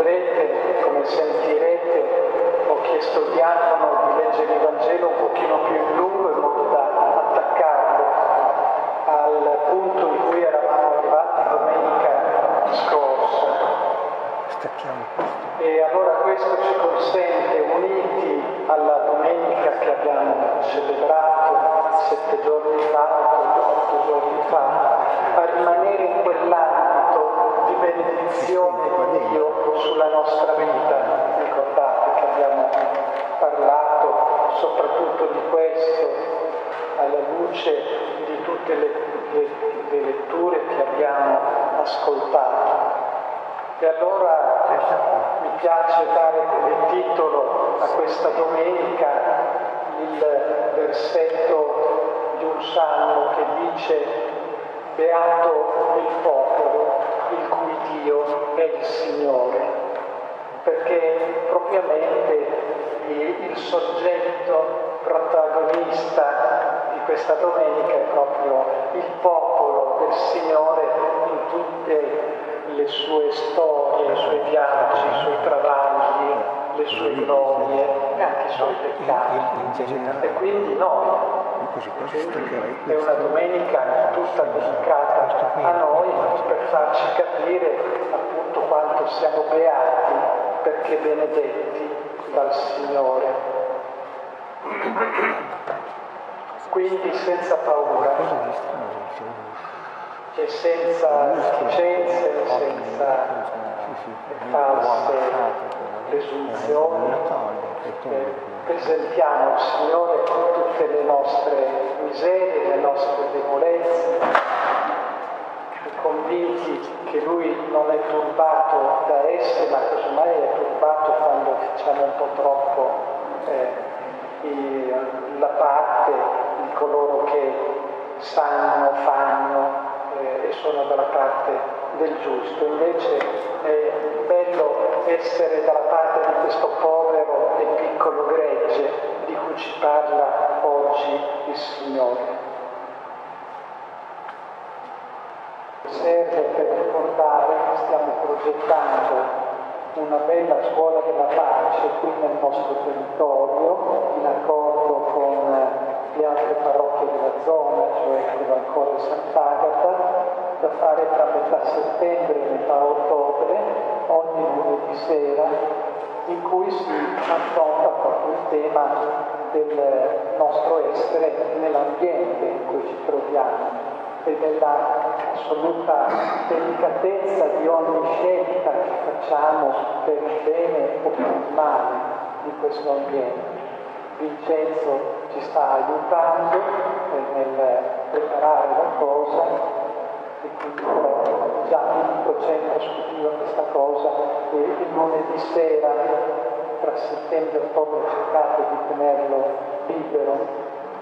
vedrete, come sentirete, ho chiesto al diacono di leggere il Vangelo un pochino più in lungo in modo da attaccarlo al punto in cui eravamo arrivati domenica scorsa. Stacchiamo questo. E allora questo ci consente, uniti alla domenica che abbiamo celebrato 7 giorni fa, 8 giorni fa, a rimanere in quell'ambito di benedizione di Dio sulla nostra vita. Ricordate che abbiamo parlato soprattutto di questo alla luce di tutte le letture che abbiamo ascoltato. E allora mi piace dare come titolo a questa domenica il versetto di un salmo che dice: beato il popolo il cui Dio è il Signore, perché propriamente il soggetto protagonista di questa domenica è proprio il popolo del Signore in tutte le sue storie, i suoi viaggi, i suoi travagli, le sue glorie e anche i suoi peccati. E quindi noi, è una domenica tutta dedicata a noi per farci capire appunto quanto siamo beati, perché benedetti dal Signore. Quindi senza paura e senza reticenze, senza false presunzioni, presentiamo al Signore tutte le nostre miserie, le nostre debolezze, convinti che Lui non è turbato da esse, ma casomai è turbato quando facciamo un po' troppo la parte di coloro che sanno, fanno e sono dalla parte del giusto. Invece è bello essere dalla parte di questo povero e piccolo gregge di cui ci parla oggi il Signore. Serve per ricordare che stiamo progettando una bella scuola della pace qui nel nostro territorio, in accordo con le altre parrocchie della zona, cioè Crevancora e Sant'Agata, da fare tra metà settembre e metà ottobre, ogni lunedì sera, in cui si affronta proprio il tema del nostro essere nell'ambiente in cui ci troviamo e della assoluta delicatezza di ogni scelta che facciamo per il bene o per il male di questo ambiente. Vincenzo ci sta aiutando nel preparare la cosa e quindi però già il docente discutiva questa cosa e il lunedì sera tra settembre e ottobre ho cercato di tenerlo libero.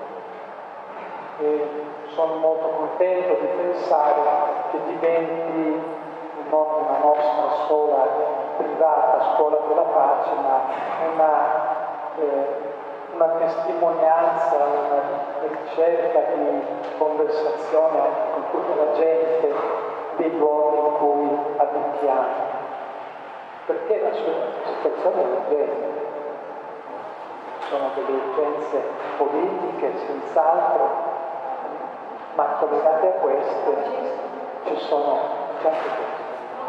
E sono molto contento di pensare che diventi non una nostra sola privata scuola della pace, ma una testimonianza, una ricerca di conversazione con tutta la gente dei luoghi in cui abitiamo. Perché la situazione è urgente. Sono delle urgenze politiche, senz'altro, ma collegate a queste ci sono anche queste.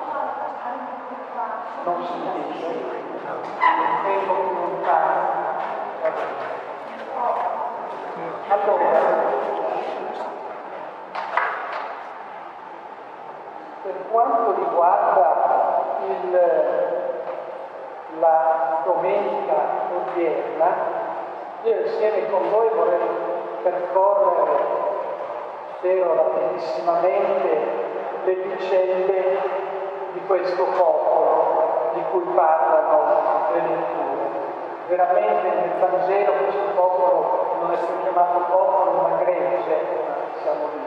Non si dice, tempo più lontano. Allora, per quanto riguarda la domenica odierna, io insieme con voi vorrei percorrere, spero rapidissimamente, le vicende di questo popolo di cui parlano le letture. Veramente nel Vangelo questo popolo non è più chiamato popolo ma gregge, siamo lì.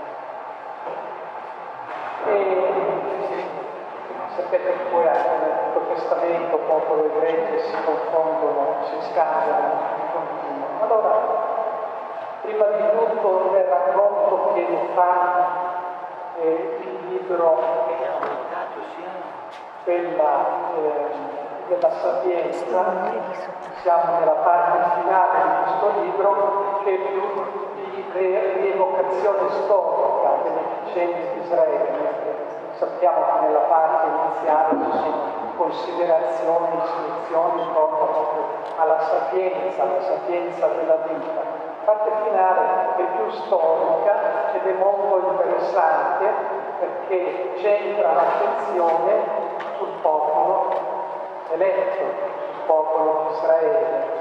E sapete che poi anche nel Nuovo Testamento popolo e gregge si confondono, si scambiano di continuo. Allora, prima di tutto nel racconto che ne fa il libro quella della sapienza, siamo nella parte finale di questo libro, che è più di rievocazione storica delle vicende di Israele. Sappiamo che nella parte iniziale ci sono considerazioni, istruzioni proprio alla sapienza della vita. La parte finale è più storica ed è molto interessante perché centra l'attenzione sul popolo eletto, sul popolo di Israele.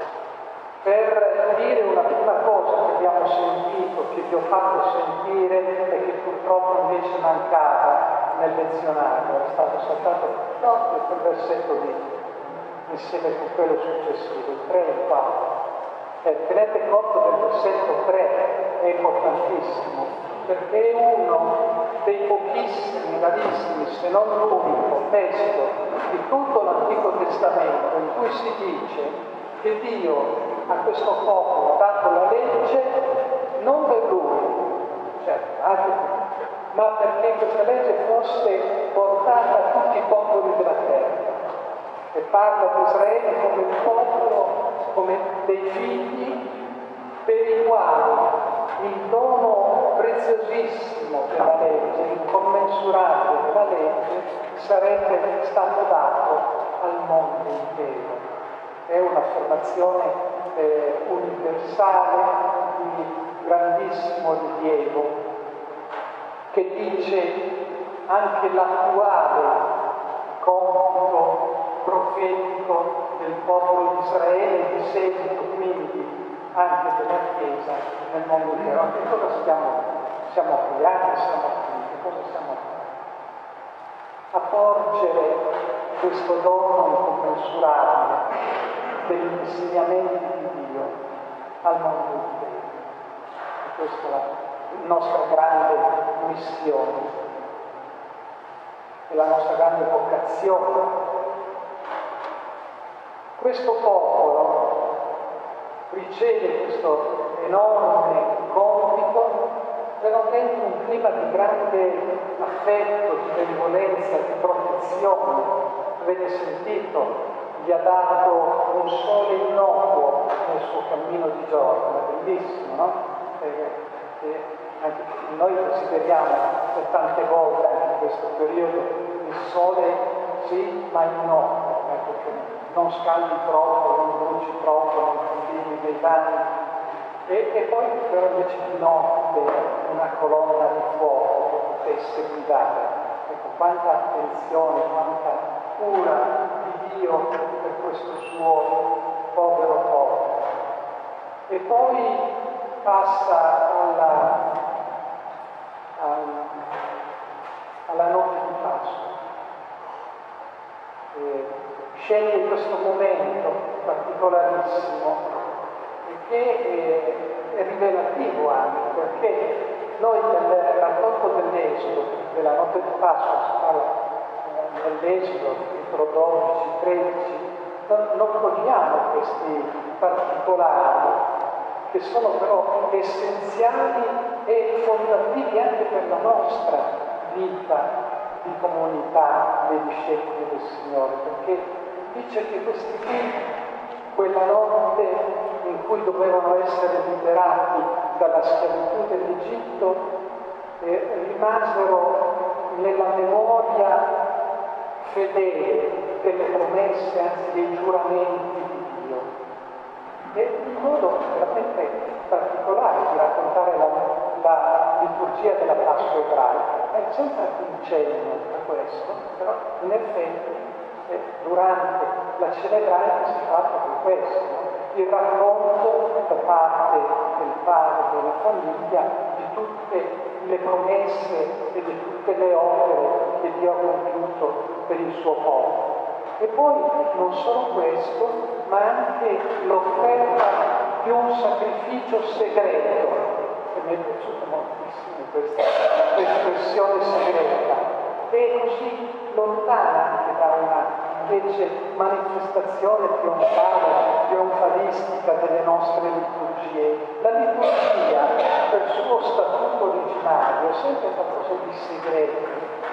Per dire una prima cosa che abbiamo sentito, che vi ho fatto sentire e che purtroppo invece mancava nel lezionario, è stato saltato proprio quel versetto lì, insieme con quello successivo, il 3 e il 4. Tenete conto del versetto 3, è importantissimo, perché è uno dei pochissimi, rarissimi, se non l'unico testo di tutto l'Antico Testamento in cui si dice che Dio a questo popolo ha dato la legge non per lui, certo, anche ma perché questa legge fosse portata a tutti i popoli della terra. E parla di Israele come un popolo, come dei figli per i quali il dono preziosissimo della legge, incommensurabile della legge, sarebbe stato dato al mondo intero. È un'affermazione universale di grandissimo rilievo che dice anche l'attuale compito profetico del popolo di Israele e di seguito quindi anche della Chiesa nel mondo intero. Che cosa siamo creati, siamo qui, che cosa siamo a porgere questo dono incommensurabile degli insegnamenti di Dio al mondo intero. E questa è la nostra grande missione e la nostra grande vocazione. Questo popolo riceve questo enorme compito però dentro un clima di grande affetto, di benevolenza, di protezione. Avete sentito? Gli ha dato un sole innocuo nel suo cammino di giorno, è bellissimo, no? Anche noi desideriamo per tante volte anche in questo periodo il sole sì, ma innocuo, ecco, che non scaldi troppo, non bruci troppo, non continui dei danni. E poi però invece di notte una colonna di fuoco che potesse guidare. Ecco, quanta attenzione, quanta cura di Dio per questo suo povero popolo. E poi passa alla notte di Pasqua. Sceglie questo momento particolarissimo che è rivelativo anche, perché noi nel racconto dell'Esodo, della notte di Pasqua, si parla nell'Esodo, capitolo 12, 13, non cogliamo questi particolari che sono però essenziali e fondativi anche per la nostra vita di comunità dei discepoli del Signore, perché dice che questi figli, quella notte in cui dovevano essere liberati dalla schiavitù dell'Egitto, rimasero nella memoria fedele delle promesse, anzi dei giuramenti di Dio. E un modo veramente particolare di raccontare la liturgia della Pasqua ebraica. È sempre un cenno a questo, però in effetti durante la celebrazione si fa proprio questo. Il racconto da parte del padre della famiglia di tutte le promesse e di tutte le opere che Dio ha compiuto per il suo popolo. E poi non solo questo, ma anche l'offerta di un sacrificio segreto, che mi è piaciuta moltissimo questa espressione segreta, che è così lontana anche da una invece manifestazione trionfalistica delle nostre liturgie. La liturgia, per suo statuto originario, è sempre qualcosa di segreto,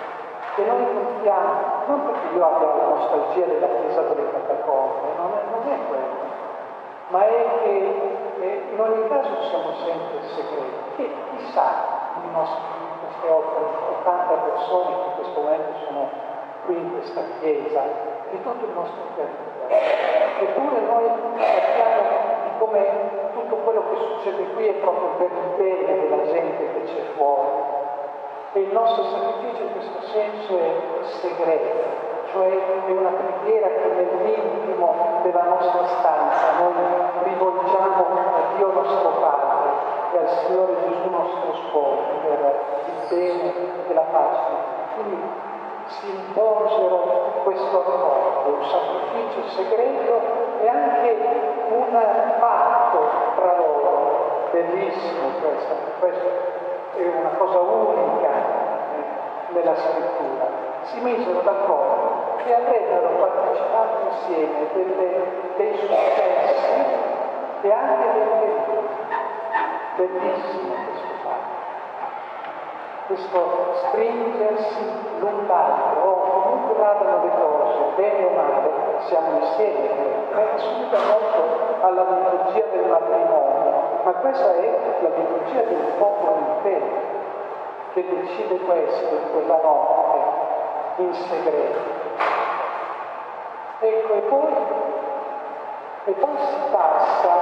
che noi contiamo, non perché io abbia la nostalgia della chiesa delle catacombe, non è quello, ma è che in ogni caso siamo sempre segreti, che chissà queste 80 persone che in questo momento sono qui in questa chiesa, di tutto il nostro territorio. Eppure noi sappiamo di come tutto quello che succede qui è proprio per il bene della gente che c'è fuori. E il nostro sacrificio in questo senso è segreto, cioè è una preghiera che nell'intimo della nostra stanza noi rivolgiamo a Dio nostro Padre e al Signore Gesù nostro Sposo per il bene e la pace. Quindi si imposero questo accordo, un sacrificio segreto e anche un patto tra loro, bellissimo questo è una cosa unica nella scrittura. Si misero d'accordo che avrebbero partecipato insieme dei successi e anche dei pericoli. Bellissimo questo fatto. Questo stringersi l'un l'altro, o comunque vadano le cose, bene o male, siamo insieme. Assomiglia molto alla liturgia del matrimonio, ma questa è la liturgia del popolo intero, che decide questo in quella notte, in segreto. Ecco, e poi si passa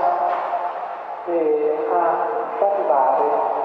a parlare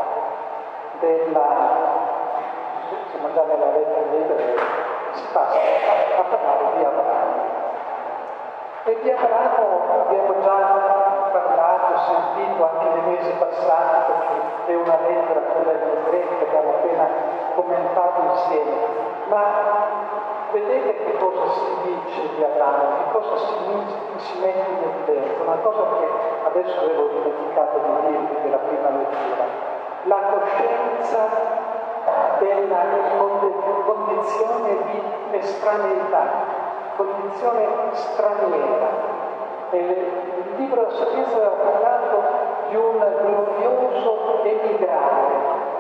siamo già nella lettera dei Ebrei, si passa a parlare di Abramo. E di Abramo abbiamo già parlato, sentito anche nei mesi passati, perché è una lettera, quella degli Ebrei, che abbiamo appena commentato insieme. Ma vedete che cosa si dice di Abramo, che cosa si mette nel tempo, una cosa che adesso avevo dimenticato di dirvi della prima lettura. La coscienza della condizione di estraneità, condizione straniera. Il libro della Sapienza aveva parlato di un glorioso emigrare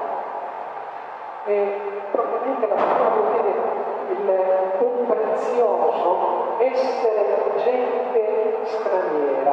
e probabilmente la parola vuol dire un prezioso essere gente straniera.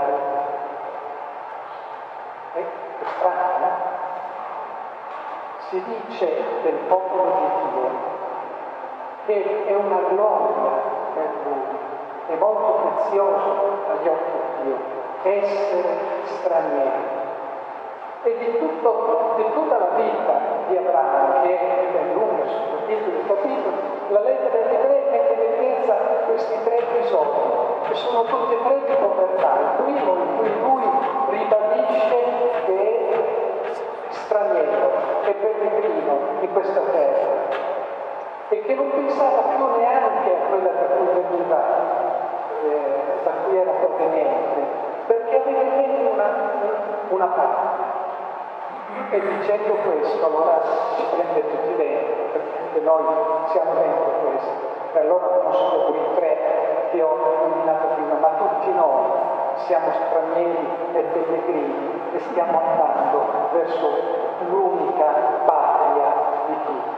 È strano, no? Si dice del popolo di Dio che è una gloria per lui, è molto prezioso agli occhi di Dio essere stranieri. E di tutta la vita di Abramo, che è lunga, sono titoli e capitoli, la lettera degli Ebrei mette in evidenza questi 3 episodi, che sono tutti e 3 di povertà. Il primo in cui lui ribadisce che è straniero, è pellegrino in questa terra e che non pensava più neanche a quella da cui veniva, da cui era proveniente, perché aveva in mente una parte. E dicendo questo, allora ci prende tutti dentro, perché anche noi siamo dentro questo. E allora non solo quei 3 che ho nominato prima, ma tutti noi siamo stranieri e pellegrini e stiamo andando verso l'unica patria di tutti.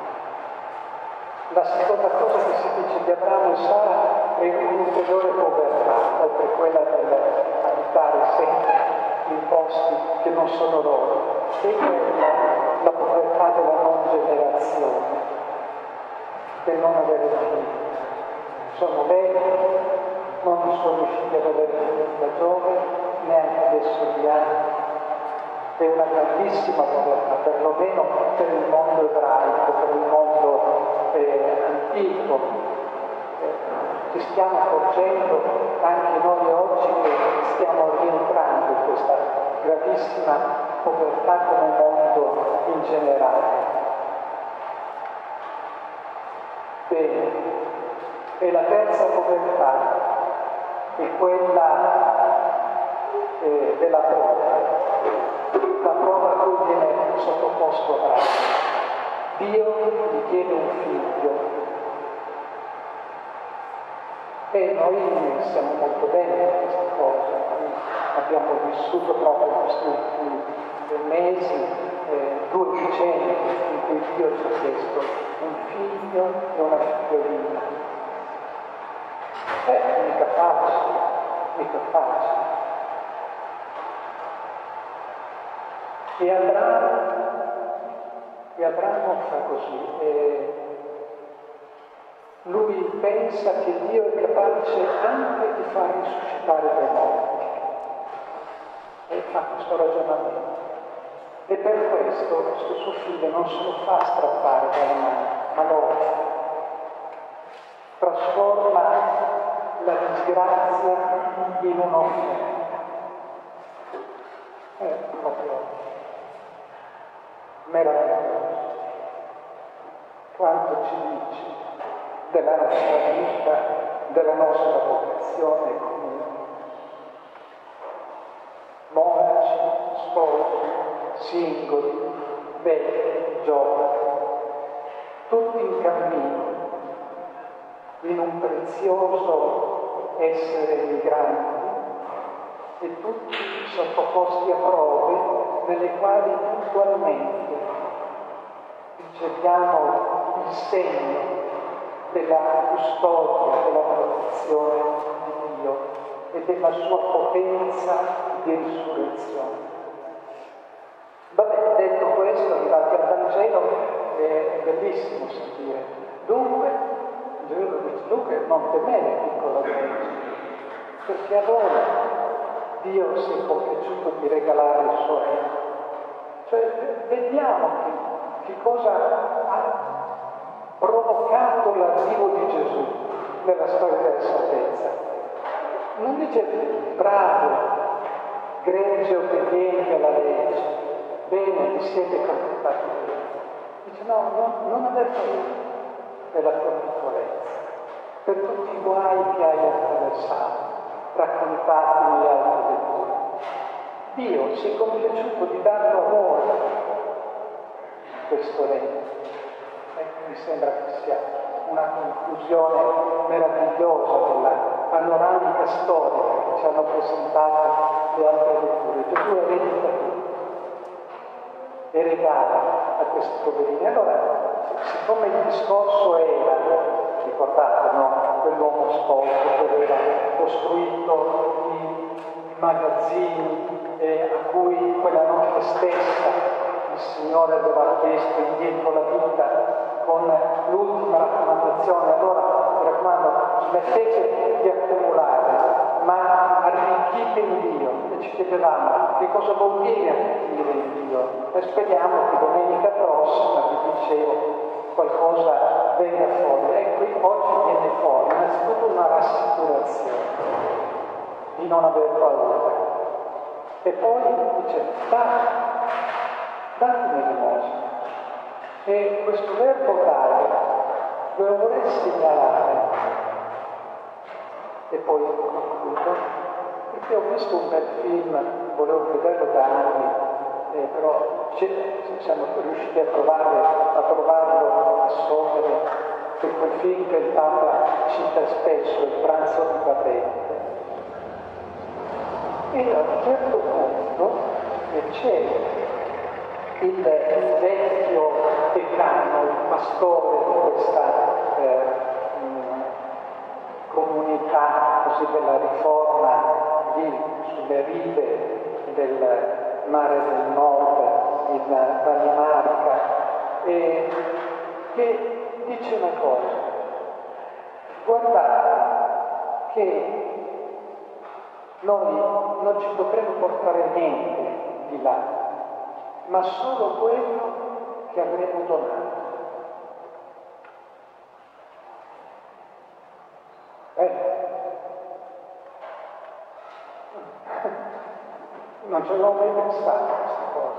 La seconda cosa che si dice di Abramo e Sara è un'ulteriore povertà, oltre quella dell'abitare sempre in posti che non sono loro, e la povertà della non generazione, del non avere figli. Sono vecchi, non sono riusciti ad avere figli da giovane, neanche adesso di anni. È una grandissima povertà, perlomeno per il mondo ebraico, per il mondo antico. Ci stiamo accorgendo anche noi oggi che stiamo rientrando in questa gravissima povertà come mondo in generale. Bene, e la terza povertà è quella della prova. La prova a cui viene sottoposto Abramo. Dio gli chiede un figlio E noi siamo molto bene in questa cosa, noi abbiamo vissuto proprio in questi ultimi mesi 2 vicende in cui Dio ci ha chiesto un figlio e una figliolina. Mica facile, mica facile. E Abramo fa così. Lui pensa che Dio è capace anche di far risuscitare dai morti. E fa questo ragionamento. E per questo suo figlio non se lo fa strappare dalle mani, ma lo offre. Trasforma la disgrazia in un'offerta. È proprio meraviglioso. Quanto ci dice della nostra vita, della nostra vocazione comune. Monaci, sposi, singoli, vecchi, giovani, tutti in cammino, in un prezioso essere migranti e tutti sottoposti a prove nelle quali puntualmente riceviamo il segno della custodia, della protezione di Dio e della sua potenza di risurrezione. Vabbè, detto questo, arrivati al Vangelo, è bellissimo sentire. Dunque non temere, piccolo gregge, perché allora Dio si è compiaciuto di regalare il suo regno. Cioè, vediamo che cosa ha provocato l'arrivo di Gesù nella storia della salvezza. Non dice bravo, gregge obbediente alla legge, bene, vi siete comportati bene. Dice no, non aver paura della tua piccolezza, per tutti i guai che hai attraversato, raccontati negli altri lettori. Dio si è compiaciuto di darlo a voi questo regno. Mi sembra che sia una conclusione meravigliosa della panoramica storica che ci hanno presentato le altre letture. Gesù eredita tutto e regala a questi poverini. Allora, siccome il discorso era, ricordate, no? Quell'uomo sposo che aveva costruito i magazzini a cui quella notte stessa il Signore aveva chiesto indietro la vita con l'ultima raccomandazione. Allora mi raccomando, smettete di accumulare, ma arricchite in Dio. E ci chiedevamo che cosa vuol dire arricchire in Dio. E speriamo che domenica prossima, vi dicevo, qualcosa venga fuori. E qui oggi viene fuori innanzitutto una rassicurazione di non aver paura. E poi dice, date l'elemosina. E questo verbo dare ve lo vorrei segnalare. E poi concludo, perché ho visto un bel film, volevo vederlo da anni, però siamo riusciti a trovarlo a Somere, che quel film che il Papa cita spesso, il pranzo di Patente. E a un certo punto c'è il vecchio decano, il pastore di questa comunità così della riforma lì sulle rive del mare del nord in Danimarca, e che dice una cosa: guardate che noi non ci potremo portare niente di là, ma solo quello che avremo donato. Non ce l'avevo mai pensato a questa cosa.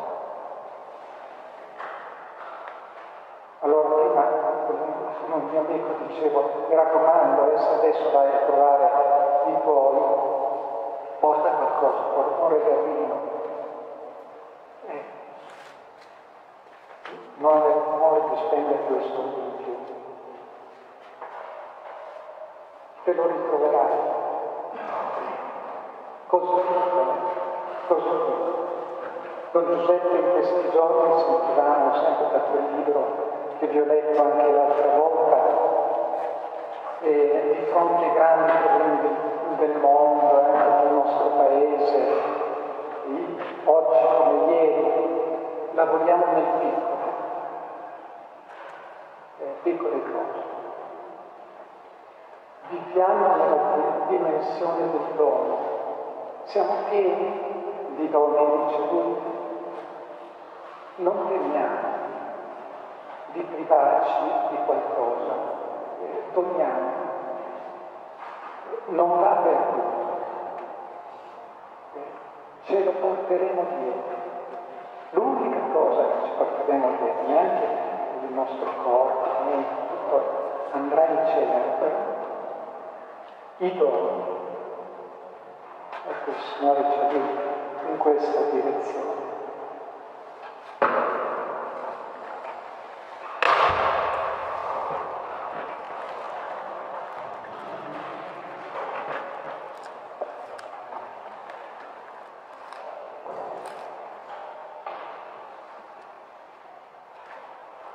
Allora prima un mio amico dicevo, mi raccomando, se adesso vai a trovare i tuoi, porta qualcosa, un regalino. Non aver timore di spendere questo in più. te lo ritroverai. Così piccole, così piccole. Don Giuseppe in questi giorni sentivamo sempre da quel libro che vi ho letto anche l'altra volta, e di fronte ai grandi problemi del mondo, del nostro paese, oggi come ieri, lavoriamo nel piccolo, piccole cose. Viviamo nella dimensione del dono, siamo pieni di doni ricevuti, non temiamo di privarci di qualcosa, doniamo, non va perduto, ce lo porteremo dietro. L'unica cosa che ci porteremo dietro, neanche il nostro corpo, tutto andrà in cielo, però i doni. Ecco, il Signore ci aiuta in questa direzione.